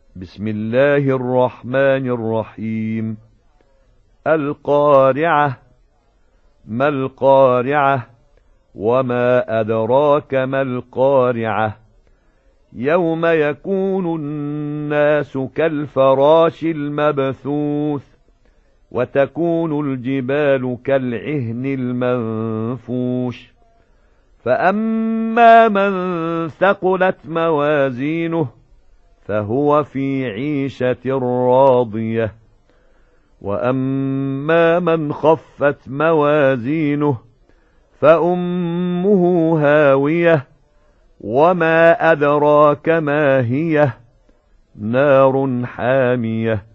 بسم الله الرحمن الرحيم. القارعة. ما القارعة؟ وما أدراك ما القارعة؟ يوم يكون الناس كالفراش المبثوث وتكون الجبال كالعهن المنفوش فأما من ثقلت موازينه فهو في عيشة راضية وأما من خفت موازينه فأمه هاوية وما أدراك ما هي نار حامية